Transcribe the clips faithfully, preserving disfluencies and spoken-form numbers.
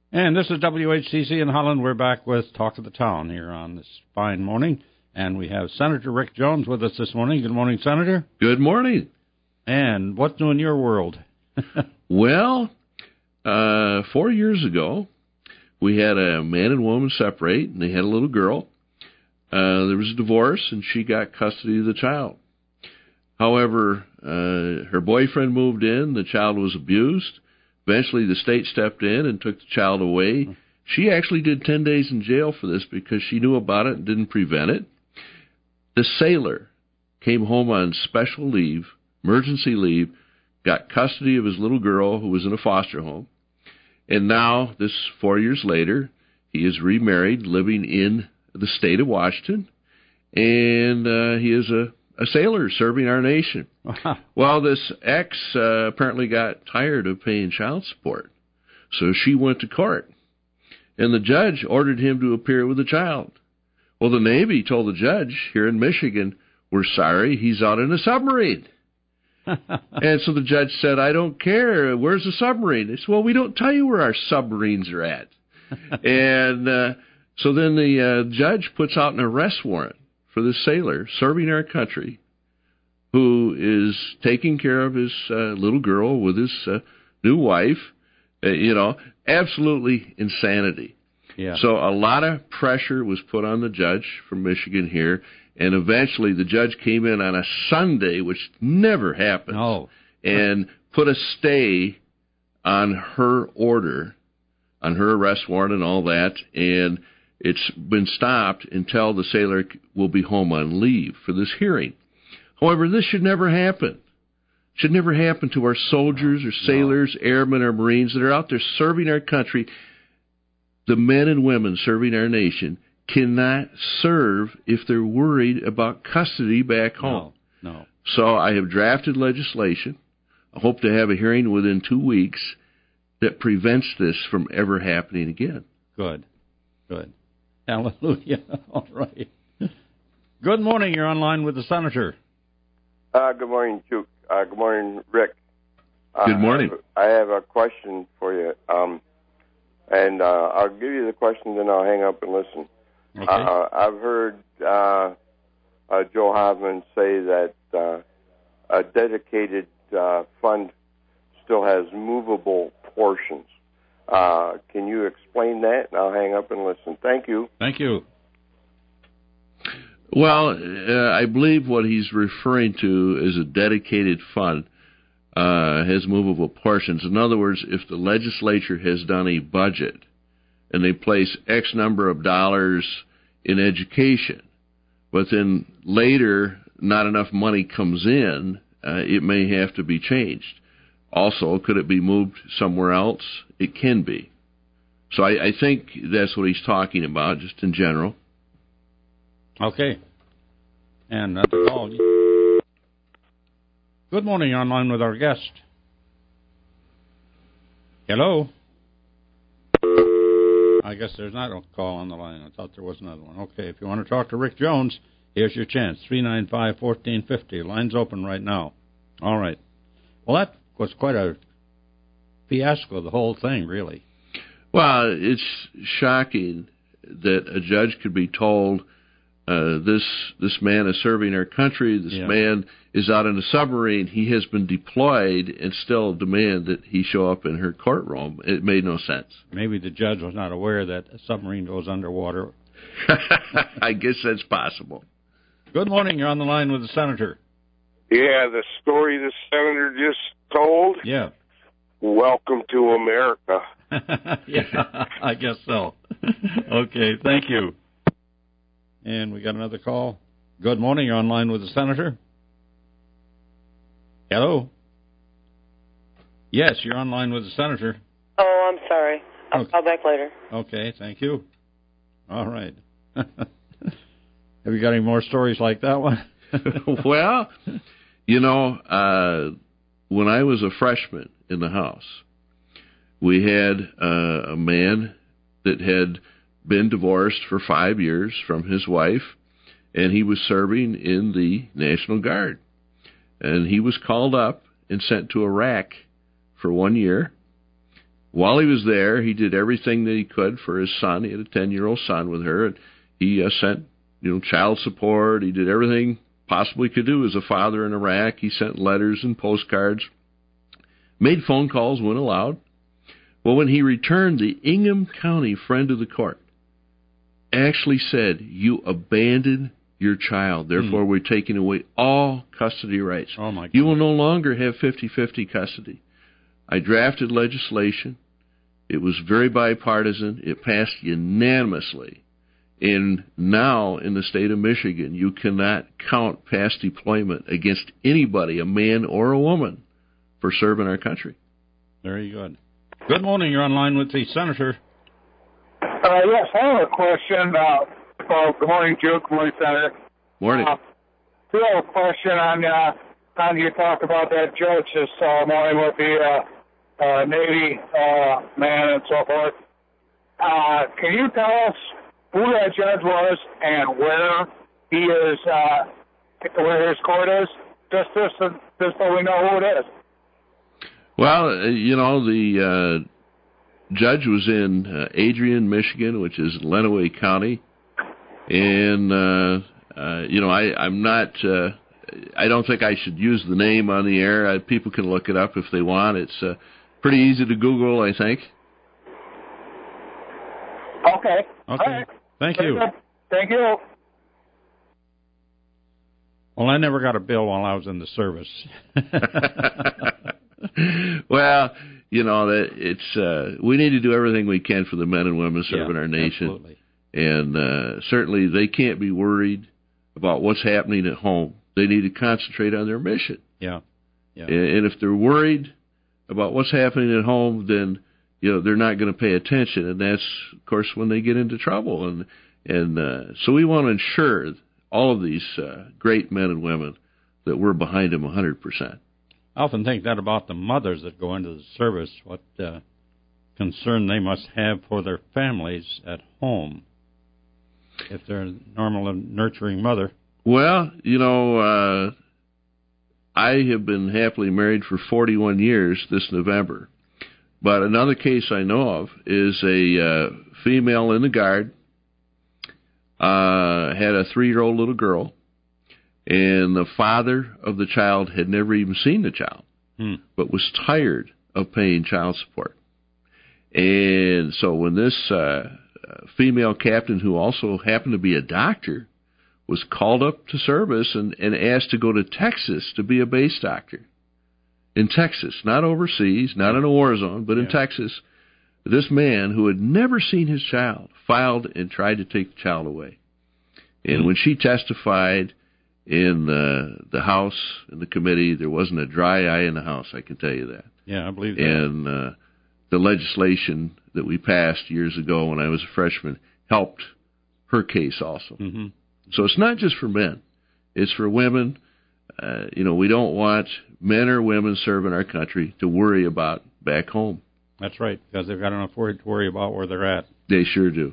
And this is W H C C in Holland. We're back with Talk of the Town here on this fine morning. And we have Senator Rick Jones with us this morning. Good morning, Senator. Good morning. And what's new in your world? Well, uh, four years ago, we had a man and woman separate, and they had a little girl. Uh, there was a divorce, and she got custody of the child. However, uh, her boyfriend moved in. The child was abused. Eventually, the state stepped in and took the child away. She actually did ten days in jail for this because she knew about it and didn't prevent it. The sailor came home on special leave, emergency leave, got custody of his little girl who was in a foster home. And now, this four years later, he is remarried, living in the state of Washington, and uh, he is a A sailor serving our nation. Well, this ex uh, apparently got tired of paying child support, so she went to court, and the judge ordered him to appear with the child. Well, the Navy told the judge here in Michigan, "We're sorry, he's out in a submarine." And so the judge said, "I don't care. Where's the submarine?" They said, "Well, we don't tell you where our submarines are at." and uh, so then the uh, judge puts out an arrest warrant for this sailor serving our country who is taking care of his uh, little girl with his uh, new wife. Uh, you know, absolutely insanity. Yeah. So a lot of pressure was put on the judge from Michigan here, and eventually the judge came in on a Sunday, which never happens, no. and put a stay on her order, on her arrest warrant and all that, and it's been stopped until the sailor will be home on leave for this hearing. However, this should never happen. Should never happen to our soldiers or sailors, no. airmen or Marines that are out there serving our country. The men and women serving our nation cannot serve if they're worried about custody back home. No, no. So I have drafted legislation. I hope to have a hearing within two weeks that prevents this from ever happening again. Good, good. Hallelujah. All right. Good morning. You're online with the Senator. Uh, good morning, Duke. Uh, good morning, Rick. Uh, good morning. I have, I have a question for you, um, and uh, I'll give you the question, then I'll hang up and listen. Okay. Uh, I've heard uh, uh, Joe Hoffman say that uh, a dedicated uh, fund still has movable portions. Uh, can you explain that? And I'll hang up and listen. Thank you. Thank you. Well, uh, I believe what he's referring to is a dedicated fund uh, has movable portions. In other words, if the legislature has done a budget and they place X number of dollars in education, but then later not enough money comes in, uh, it may have to be changed. Also, could it be moved somewhere else? It can be. So I, I think that's what he's talking about, just in general. Okay. And that's all. Good morning. You're online with our guest. Hello? I guess there's not a call on the line. I thought there was another one. Okay, if you want to talk to Rick Jones, here's your chance. three nine five, one four five zero. Line's open right now. All right. Well, that was quite a fiasco, the whole thing, really. Well, it's shocking that a judge could be told uh, this this man is serving our country, this yeah. man is out in a submarine, he has been deployed, and still demand that he show up in her courtroom. It made no sense. Maybe the judge was not aware that a submarine goes underwater. I guess that's possible. Good morning. You're on the line with the Senator. Yeah, the story the Senator just told? Yeah. Welcome to America. Yeah, I guess so. Okay, thank you. And we got another call. Good morning. You're online with the Senator. Hello? Yes, you're online with the Senator. Oh, I'm sorry. I'll okay. call back later. Okay, thank you. All right. Have you got any more stories like that one? Well, you know, uh, when I was a freshman in the House, we had uh, a man that had been divorced for five years from his wife, and he was serving in the National Guard. And he was called up and sent to Iraq for one year. while he was there, he did everything that he could for his son. He had a ten-year-old son with her, and he uh, sent, you know, child support. He did everything possibly could do as a father in Iraq. He sent letters and postcards, made phone calls when allowed. Well, when he returned, the Ingham County friend of the court actually said, "You abandoned your child. Therefore, mm. we're taking away all custody rights. Oh my God. You will no longer have fifty-fifty custody." I drafted legislation. It was very bipartisan. It passed unanimously. And now in the state of Michigan, you cannot count past deployment against anybody, a man or a woman, for serving our country. Very good. Good morning. You're on line with the senator. Uh, yes, I have a question. Uh, well, good morning, Joe. Good morning, Senator. Morning. Uh, I have a question on, uh, on you talk about that judge this uh, morning with the uh, uh, Navy uh, man and so forth. Uh, can you tell us who that judge was and where he is, uh, where his court is? Just, just, just so we know who it is. Well, you know, the uh, judge was in uh, Adrian, Michigan, which is Lenawee County. And, uh, uh, you know, I, I'm not, uh, I don't think I should use the name on the air. Uh, people can look it up if they want. It's uh, pretty easy to Google, I think. Okay. Okay. All right. Thank Very you. good. Thank you. Well, I never got a bill while I was in the service. Well, you know, that it's uh, we need to do everything we can for the men and women serving yeah, our nation. Absolutely. And uh, certainly they can't be worried about what's happening at home. They need to concentrate on their mission. Yeah. yeah. And, and if they're worried about what's happening at home, then, you know, they're not going to pay attention. And that's, of course, when they get into trouble. And, and uh, so we want to ensure all of these uh, great men and women that we're behind them one hundred percent. I often think that about the mothers that go into the service, what uh, concern they must have for their families at home if they're a normal and nurturing mother. Well, you know, uh, I have been happily married for forty-one years this November. But another case I know of is a uh, female in the Guard, uh, had a three-year-old little girl, and the father of the child had never even seen the child, hmm. but was tired of paying child support. And so when this uh, female captain, who also happened to be a doctor, was called up to service and, and asked to go to Texas to be a base doctor. In Texas, not overseas, not in a war zone, but in yeah. Texas, this man who had never seen his child filed and tried to take the child away. And mm-hmm. when she testified in the, the House, in the committee, there wasn't a dry eye in the House, I can tell you that. Yeah, I believe that. And uh, the legislation that we passed years ago when I was a freshman helped her case also. Mm-hmm. So it's not just for men. It's for women. Uh, you know, we don't want men or women serving our country to worry about back home. That's right, because they've got enough worry to worry about where they're at. They sure do.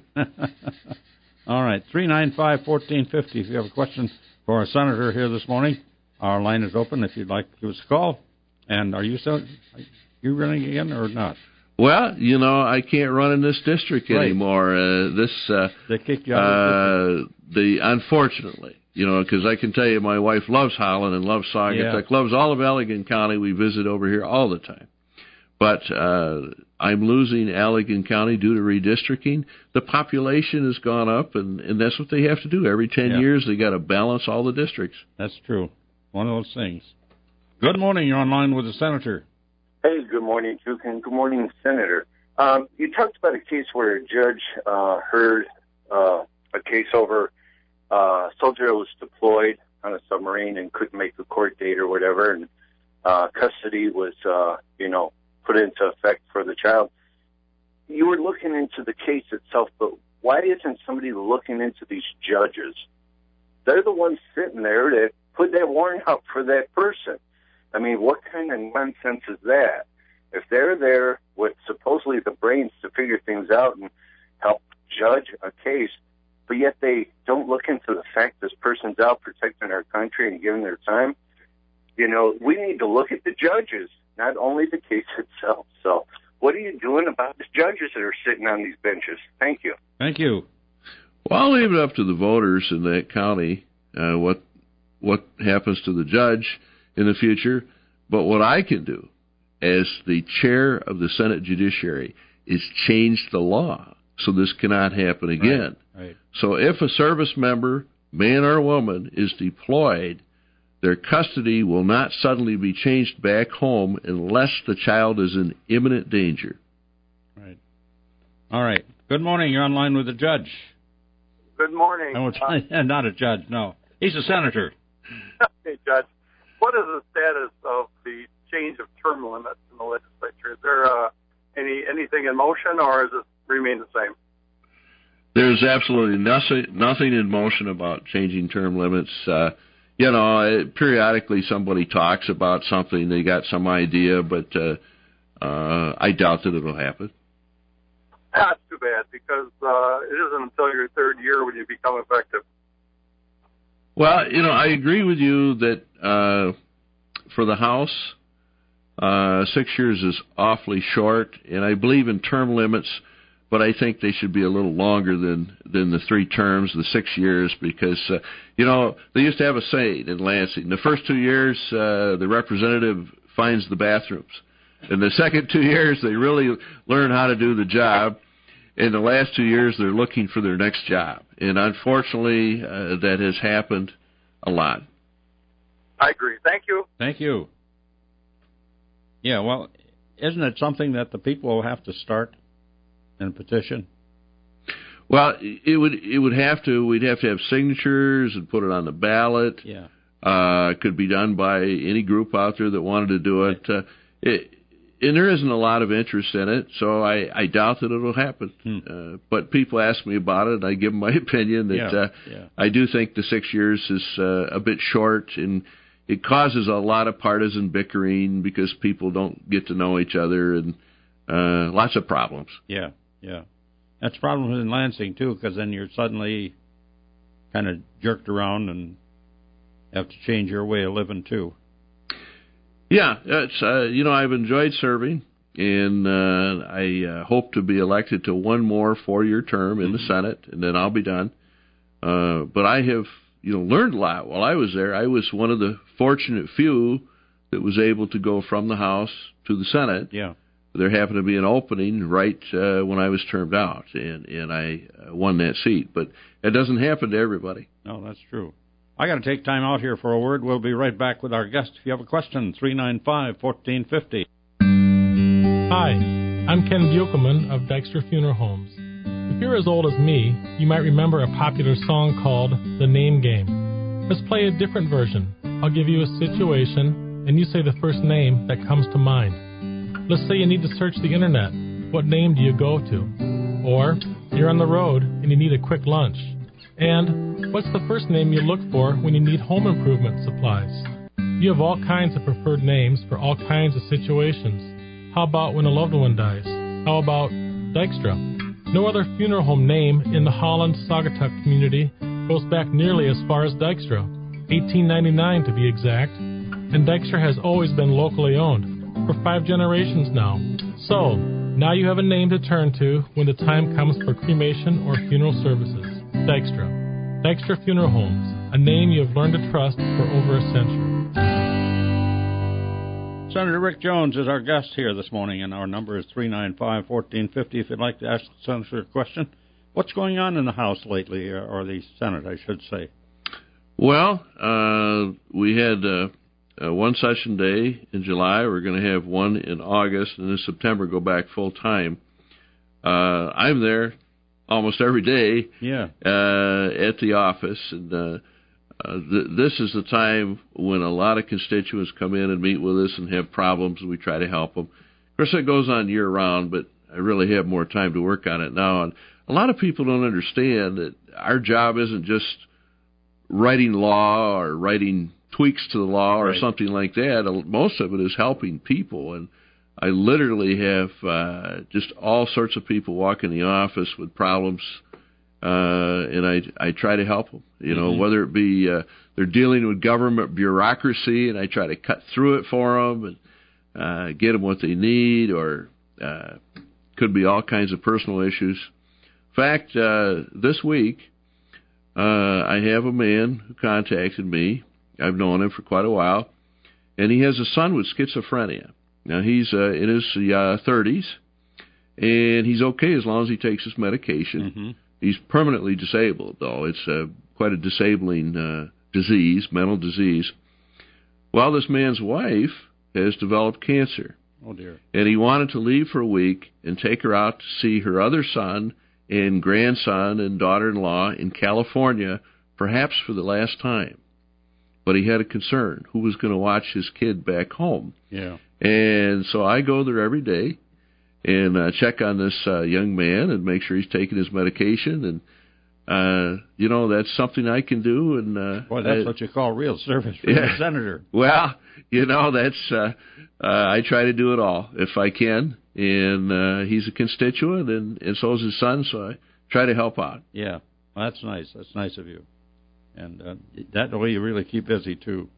All right, three nine five, one four five zero. If you have a question for our senator here this morning, our line is open if you'd like to give us a call. And are you so, are you running again or not? Well, you know, I can't run in this district right. anymore. Uh, this, uh, they kicked you out of uh, the unfortunately, you know, because I can tell you, my wife loves Holland and loves Saugatuck, yeah. loves all of Allegan County. We visit over here all the time. But uh, I'm losing Allegan County due to redistricting. The population has gone up, and, and that's what they have to do. Every ten yeah. years, they got to balance all the districts. That's true. One of those things. Good morning. You're on line with the senator. Hey, good morning, Duke, and good morning, Senator. Um, you talked about a case where a judge uh, heard uh, a case over uh, a soldier that was deployed on a submarine and couldn't make the court date or whatever, and uh, custody was, uh, you know, put into effect for the child. You were looking into the case itself, but why isn't somebody looking into these judges? They're the ones sitting there that put that warrant out for that person. I mean, what kind of nonsense is that? If they're there with supposedly the brains to figure things out and help judge a case, but yet they don't look into the fact this person's out protecting our country and giving their time, you know, we need to look at the judges, not only the case itself. So what what are you doing about the judges that are sitting on these benches? Thank you. Thank you. Well, I'll leave it up to the voters in that county uh, what what happens to the judge in the future. But what I can do as the chair of the Senate Judiciary is change the law so this cannot happen again. Right, right. So if a service member, man or woman, is deployed, their custody will not suddenly be changed back home unless the child is in imminent danger. Right. All right. Good morning. You're on line with the judge. Good morning. Oh, it's uh, not a judge, no. He's a senator. Hey, Judge. What is the status of the change of term limits in the legislature? Is there uh, any anything in motion, or does it remain the same? There's absolutely nothing, nothing in motion about changing term limits. Uh, you know, periodically somebody talks about something, they got some idea, but uh, uh, I doubt that it'll happen. That's too bad, because uh, it isn't until your third year when you become effective. Well, you know, I agree with you that uh, for the House, uh, six years is awfully short, and I believe in term limits, but I think they should be a little longer than, than the three terms, the six years, because, uh, you know, they used to have a saying in Lansing, the first two years, uh, the representative finds the bathrooms. In the second two years, they really learn how to do the job. In the last two years, they're looking for their next job. And unfortunately, uh, that has happened a lot. I agree. Thank you. Thank you. Yeah, well, isn't it something that the people will have to start in a petition? Well, it would it would have to. We'd have to have signatures and put it on the ballot. Yeah. Uh, it could be done by any group out there that wanted to do it. Uh, it And there isn't a lot of interest in it, so I, I doubt that it'll happen. Hmm. Uh, but people ask me about it, and I give them my opinion that yeah, uh, yeah. I do think the six years is uh, a bit short, and it causes a lot of partisan bickering because people don't get to know each other, and uh, lots of problems. Yeah, yeah. That's problems in Lansing, too, because then you're suddenly kind of jerked around and have to change your way of living, too. Yeah, it's uh, you know, I've enjoyed serving, and uh, I uh, hope to be elected to one more four-year term in the Senate, and then I'll be done. Uh, but I have, you know, learned a lot while I was there. I was one of the fortunate few that was able to go from the House to the Senate. Yeah. There happened to be an opening right uh, when I was termed out, and, and I uh, won that seat. But it doesn't happen to everybody. No, that's true. I got to take time out here for a word. We'll be right back with our guest. If you have a question, three nine five, one four five zero. Hi, I'm Ken Buchelman of Dykstra Funeral Homes. If you're as old as me, you might remember a popular song called The Name Game. Let's play a different version. I'll give you a situation, and you say the first name that comes to mind. Let's say you need to search the internet. What name do you go to? Or you're on the road and you need a quick lunch. And what's the first name you look for when you need home improvement supplies? You have all kinds of preferred names for all kinds of situations. How about when a loved one dies? How about Dykstra? No other funeral home name in the Holland-Saugatuck community goes back nearly as far as Dykstra, eighteen ninety-nine to be exact. And Dykstra has always been locally owned, for five generations now. So, now you have a name to turn to when the time comes for cremation or funeral services. Dykstra. Dykstra Funeral Homes, a name you have learned to trust for over a century. Senator Rick Jones is our guest here this morning, and our number is three nine five, one four five zero if you'd like to ask the Senator a question. What's going on in the House lately, or the Senate, I should say? Well, uh, we had uh, uh, one session day in July. We're going to have one in August, and in September go back full time. Uh, I'm there almost every day yeah. uh, at the office, and uh, uh, th- this is the time when a lot of constituents come in and meet with us and have problems, and we try to help them. Of course, it goes on year-round, but I really have more time to work on it now. And a lot of people don't understand that our job isn't just writing law or writing tweaks to the law or right. something like that. Most of it is helping people, and I literally have uh, just all sorts of people walk in the office with problems, uh, and I I try to help them. You know, mm-hmm. whether it be uh, they're dealing with government bureaucracy, and I try to cut through it for them and uh, get them what they need, or Uh, could be all kinds of personal issues. In fact, uh, this week, uh, I have a man who contacted me. I've known him for quite a while, and he has a son with schizophrenia. Now, he's uh, in his uh, thirties, and he's okay as long as he takes his medication. Mm-hmm. He's permanently disabled, though. It's uh, quite a disabling uh, disease, mental disease. Well, this man's wife has developed cancer. Oh, dear. And he wanted to leave for a week and take her out to see her other son and grandson and daughter-in-law in California, perhaps for the last time. But he had a concern. Who was going to watch his kid back home? Yeah. And so I go there every day and uh, check on this uh, young man and make sure he's taking his medication. And, uh, you know, that's something I can do. And uh, Boy, that's I, what you call real service for yeah. a senator. Well, you know, that's uh, uh, I try to do it all if I can. And uh, he's a constituent, and, and so is his son, so I try to help out. Yeah, well, that's nice. That's nice of you. And uh, that way you really keep busy, too.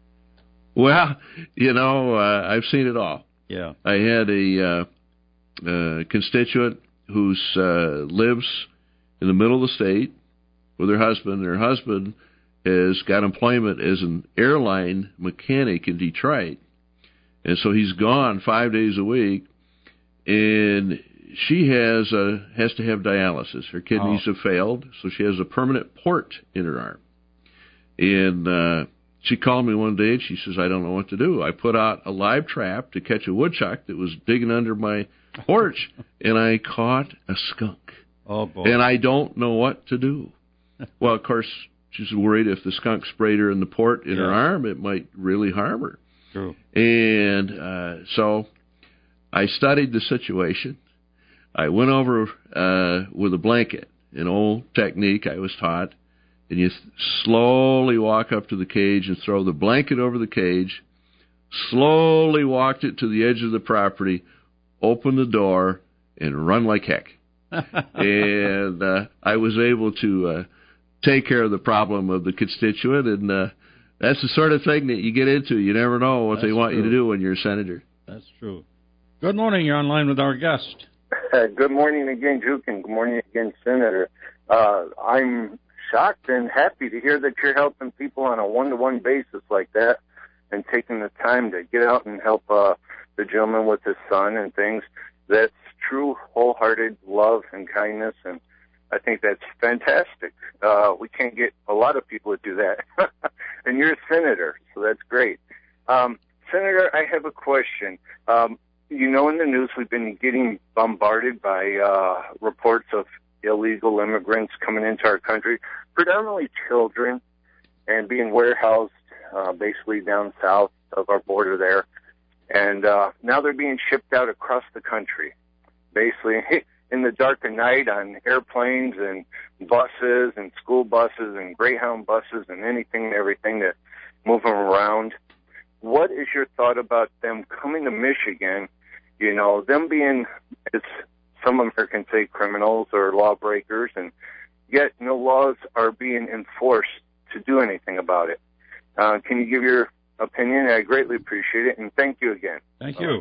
Well, you know, uh, I've seen it all. Yeah. I had a uh, uh, constituent who uh, lives in the middle of the state with her husband. Her husband has got employment as an airline mechanic in Detroit. And so he's gone five days a week, and she has uh, has to have dialysis. Her kidneys oh. have failed, so she has a permanent port in her arm. And uh, she called me one day, and she says, I don't know what to do. I put out a live trap to catch a woodchuck that was digging under my porch, and I caught a skunk. Oh, boy. And I don't know what to do. Well, of course, she's worried if the skunk sprayed her in the port in yeah. her arm, it might really harm her. True. And uh, so I studied the situation. I went over uh, with a blanket, an old technique I was taught, and you th- slowly walk up to the cage and throw the blanket over the cage, slowly walked it to the edge of the property, open the door, and run like heck. and uh, I was able to uh, take care of the problem of the constituent, and uh, that's the sort of thing that you get into. You never know what That's they want true. you to do when you're a senator. That's true. Good morning. You're online with our guest. Uh, good morning again, Juke, and good morning again, Senator. Uh, I'm shocked and happy to hear that you're helping people on a one-to-one basis like that and taking the time to get out and help uh, the gentleman with his son and things. That's true, wholehearted love and kindness, and I think that's fantastic. Uh, we can't get a lot of people to do that. And you're a senator, so that's great. Um, Senator, I have a question. Um, you know, in the news, we've been getting bombarded by uh, reports of illegal immigrants coming into our country, predominantly children, and being warehoused uh, basically down south of our border there. And uh, now they're being shipped out across the country, basically in the dark of night on airplanes and buses and school buses and Greyhound buses and anything and everything that move them around. What is your thought about them coming to Michigan, you know, them being, as some Americans say, criminals or lawbreakers, and yet no laws are being enforced to do anything about it? Uh, can you give your opinion? I greatly appreciate it, and thank you again. Thank you.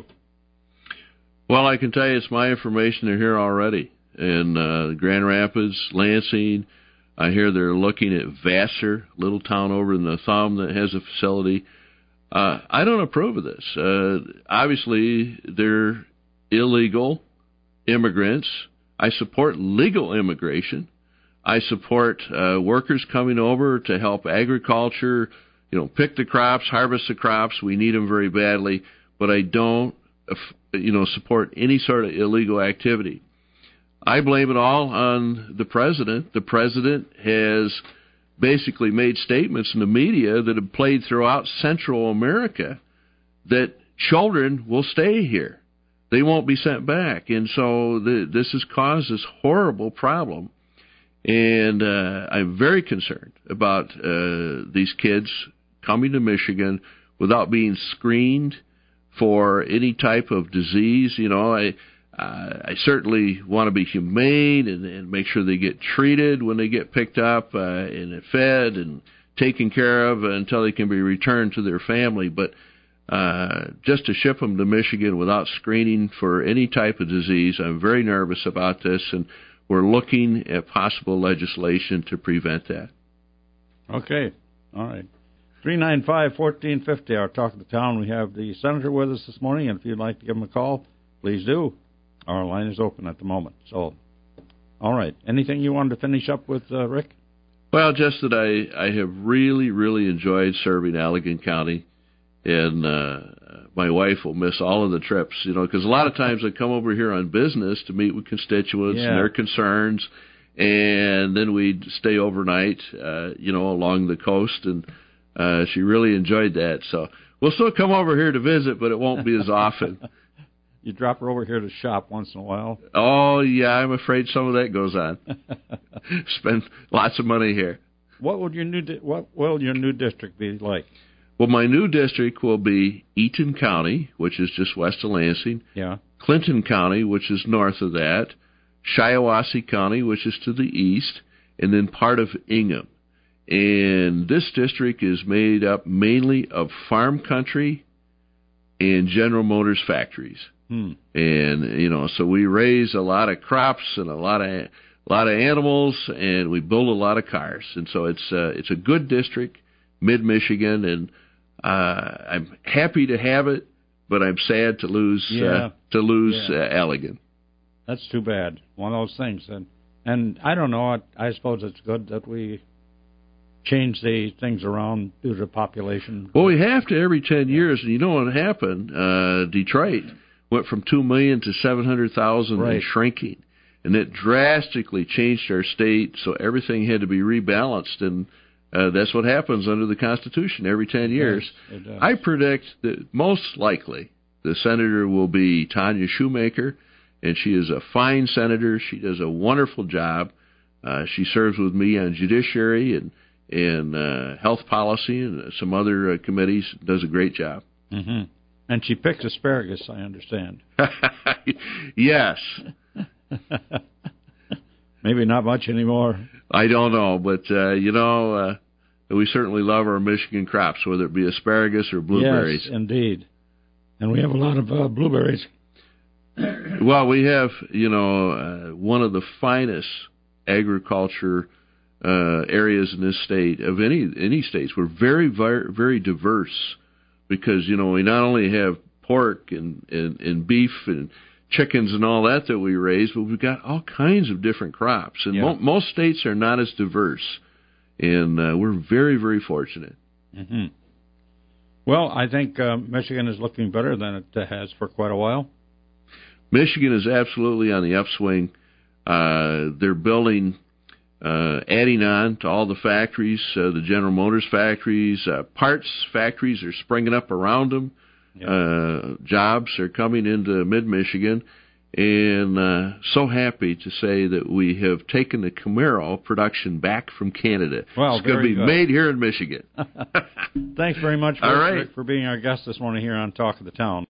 Well, I can tell you it's my information. They're here already. In uh, Grand Rapids, Lansing, I hear they're looking at Vassar, a little town over in the Thumb that has a facility. Uh, I don't approve of this. Uh, obviously, they're illegal immigrants. I support legal immigration. I support uh, workers coming over to help agriculture, you know, pick the crops, harvest the crops. We need them very badly. But I don't, you know, support any sort of illegal activity. I blame it all on the president. The president has basically made statements in the media that have played throughout Central America that children will stay here. They won't be sent back. And so the, this has caused this horrible problem. And uh, I'm very concerned about uh, these kids coming to Michigan without being screened for any type of disease. You know, I uh, I certainly want to be humane and, and make sure they get treated when they get picked up uh, and fed and taken care of until they can be returned to their family. But uh, just to ship them to Michigan without screening for any type of disease. I'm very nervous about this, and we're looking at possible legislation to prevent that. Okay. All right. three nine five, one four five zero, our Talk of the Town. We have the senator with us this morning, and if you'd like to give him a call, please do. Our line is open at the moment. So, all right. Anything you wanted to finish up with, uh, Rick? Well, just that I, I have really, really enjoyed serving Allegan County, and uh, my wife will miss all of the trips, you know, because a lot of times I come over here on business to meet with constituents yeah. and their concerns, and then we'd stay overnight, uh, you know, along the coast, and uh, she really enjoyed that. So we'll still come over here to visit, but it won't be as often. You drop her over here to shop once in a while? Oh, yeah, I'm afraid some of that goes on. Spend lots of money here. What would your new di- what will your new district be like? Well, my new district will be Eaton County, which is just west of Lansing. Yeah. Clinton County, which is north of that. Shiawassee County, which is to the east, and then part of Ingham. And this district is made up mainly of farm country and General Motors factories. Hmm. And, you know, so we raise a lot of crops and a lot of a lot of animals, and we build a lot of cars. And so it's uh, it's a good district, mid-Michigan, and uh, I'm happy to have it, but I'm sad to lose yeah. uh, to lose yeah. uh, Allegan. That's too bad. One of those things. And, and I don't know, I, I suppose it's good that we change the things around due to population. Well, we have to every ten years, and you know what happened? Uh, Detroit went from two million to seven hundred thousand right. and shrinking. And it drastically changed our state, so everything had to be rebalanced, and uh, that's what happens under the Constitution every ten years. It does. It does. I predict that most likely the senator will be Tanya Shoemaker, and she is a fine senator. She does a wonderful job. Uh, she serves with me on judiciary and, and uh, health policy and some other uh, committees, does a great job. Mm-hmm. And she picks asparagus, I understand. Yes. Maybe not much anymore. I don't know, but, uh, you know, uh, we certainly love our Michigan crops, whether it be asparagus or blueberries. Yes, indeed. And we have a lot of uh, blueberries. Well, we have, you know, uh, one of the finest agriculture uh, areas in this state, of any any states. We're very, very, very diverse because, you know, we not only have pork and, and, and beef and chickens and all that that we raise, but we've got all kinds of different crops. And yeah. mo- most states are not as diverse, and uh, we're very, very fortunate. Mm-hmm. Well, I think uh, Michigan is looking better than it has for quite a while. Michigan is absolutely on the upswing. Uh, they're building, uh, adding on to all the factories, uh, the General Motors factories, uh, parts factories are springing up around them. Yeah. Uh, jobs are coming into mid-Michigan, and uh, so happy to say that we have taken the Camaro production back from Canada. Well, it's going to be good. made here in Michigan. Thanks very much, Rick, All right. Rick, for being our guest this morning here on Talk of the Town.